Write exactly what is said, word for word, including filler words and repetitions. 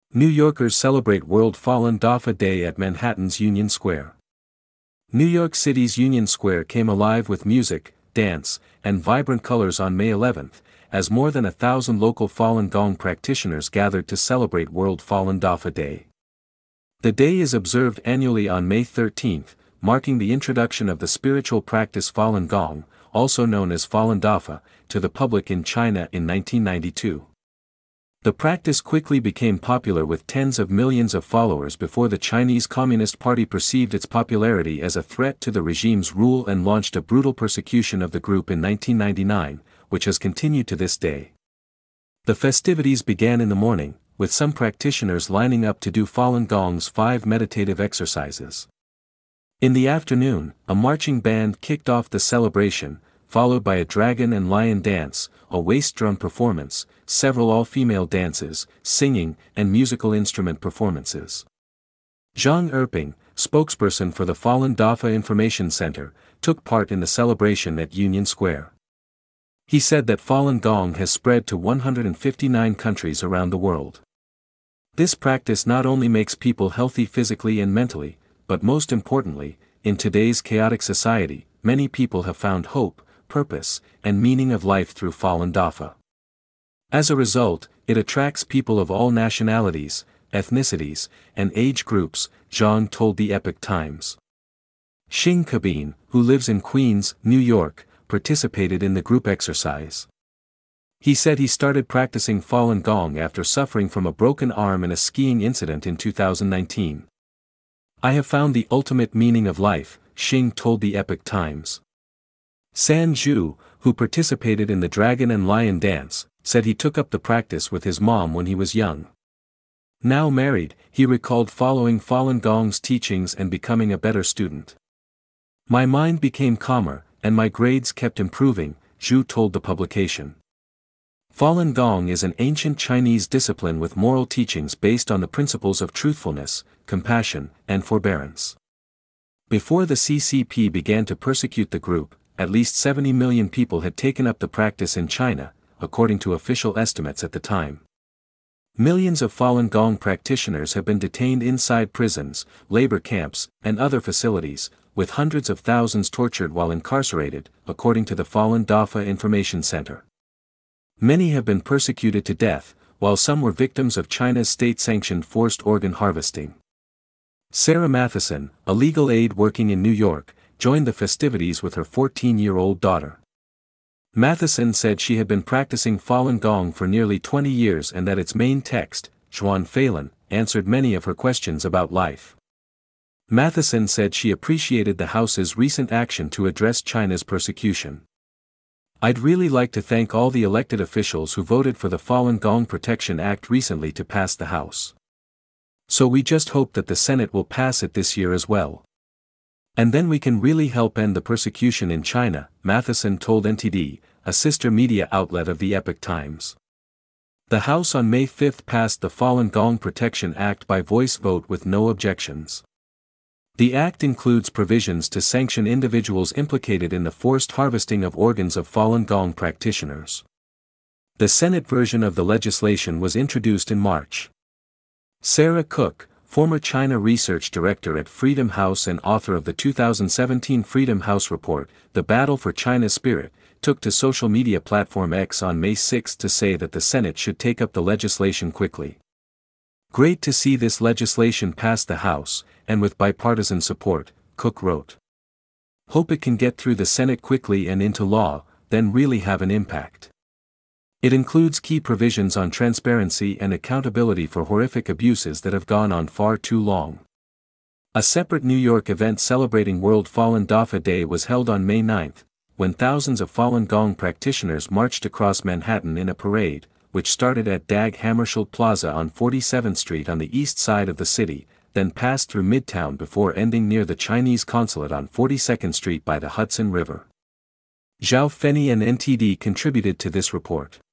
New Yorkers celebrate World Falun Dafa Day at Manhattan's Union Square. New York City's Union Square came alive with music, dance, and vibrant colors on May eleventh, as more than a thousand local Falun Gong practitioners gathered to celebrate World Falun Dafa Day. The day is observed annually on May thirteenth, marking the introduction of the spiritual practice Falun Gong, also known as Falun Dafa, to the public in China in nineteen ninety-two. The practice quickly became popular with tens of millions of followers before the Chinese Communist Party perceived its popularity as a threat to the regime's rule and launched a brutal persecution of the group in nineteen ninety-nine, which has continued to this day. The festivities began in the morning, with some practitioners lining up to do Falun Gong's five meditative exercises. In the afternoon, a marching band kicked off the celebration, followed by a dragon and lion dance, a waist drum performance, several all-female dances, singing, and musical instrument performances. Zhang Erping, spokesperson for the Falun Dafa Information Center, took part in the celebration at Union Square. He said that Falun Gong has spread to one hundred fifty-nine countries around the world. This practice not only makes people healthy physically and mentally, but most importantly, in today's chaotic society, many people have found hope, purpose, and meaning of life through Falun Dafa. As a result, it attracts people of all nationalities, ethnicities, and age groups, Zhang told the Epoch Times. Xing Cabin, who lives in Queens, New York, participated in the group exercise. He said he started practicing Falun Gong after suffering from a broken arm in a skiing incident in two thousand nineteen. I have found the ultimate meaning of life, Xing told the Epoch Times. San Zhu, who participated in the dragon and lion dance, said he took up the practice with his mom when he was young. Now married, he recalled following Falun Gong's teachings and becoming a better student. My mind became calmer, and my grades kept improving, Zhu told the publication. Falun Gong is an ancient Chinese discipline with moral teachings based on the principles of truthfulness, compassion, and forbearance. Before the C C P began to persecute the group, at least seventy million people had taken up the practice in China, according to official estimates at the time. Millions of Falun Gong practitioners have been detained inside prisons, labor camps, and other facilities, with hundreds of thousands tortured while incarcerated, according to the Falun Dafa Information Center. Many have been persecuted to death, while some were victims of China's state-sanctioned forced organ harvesting. Sarah Matheson, a legal aid working in New York, joined the festivities with her fourteen-year-old daughter. Matheson said she had been practicing Falun Gong for nearly twenty years and that its main text, Zhuan Phelan, answered many of her questions about life. Matheson said she appreciated the House's recent action to address China's persecution. I'd really like to thank all the elected officials who voted for the Falun Gong Protection Act recently to pass the House. So we just hope that the Senate will pass it this year as well. And then we can really help end the persecution in China, Matheson told N T D, a sister media outlet of the Epoch Times. The House on May fifth passed the Falun Gong Protection Act by voice vote with no objections. The act includes provisions to sanction individuals implicated in the forced harvesting of organs of Falun Gong practitioners. The Senate version of the legislation was introduced in March. Sarah Cook, former China research director at Freedom House and author of the two thousand seventeen Freedom House report, The Battle for China's Spirit, took to social media platform X on May sixth to say that the Senate should take up the legislation quickly. Great to see this legislation pass the House, and with bipartisan support, Cook wrote. Hope it can get through the Senate quickly and into law, then really have an impact. It includes key provisions on transparency and accountability for horrific abuses that have gone on far too long. A separate New York event celebrating World Falun Dafa Day was held on May ninth, when thousands of Falun Gong practitioners marched across Manhattan in a parade, which started at Dag Hammarskjöld Plaza on forty-seventh Street on the east side of the city, then passed through Midtown before ending near the Chinese consulate on forty-second Street by the Hudson River. Zhao Fenny and N T D contributed to this report.